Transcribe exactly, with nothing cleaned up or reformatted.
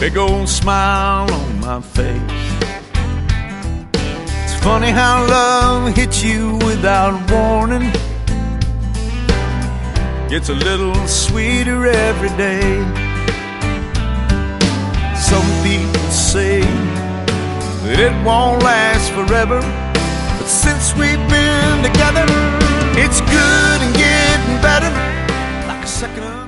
big old smile on my face. It's funny how love hits you without warning. Gets a little sweeter every day. Some people say that it won't last forever, but since we've been together, it's good and getting better, like a second